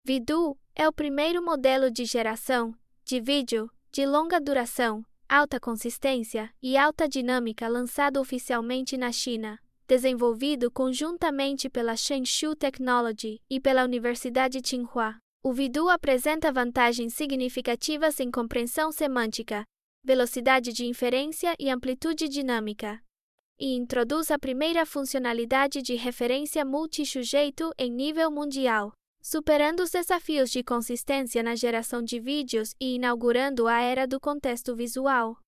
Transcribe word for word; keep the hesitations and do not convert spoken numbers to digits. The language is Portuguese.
Vidu é o primeiro modelo de geração de vídeo de longa duração, alta consistência e alta dinâmica lançado oficialmente na China, desenvolvido conjuntamente pela Zhengzhou Technology e pela Universidade Tsinghua. O Vidu apresenta vantagens significativas em compreensão semântica, velocidade de inferência e amplitude dinâmica, e introduz a primeira funcionalidade de referência multi-sujeito em nível mundial, superando os desafios de consistência na geração de vídeos e inaugurando a era do contexto visual.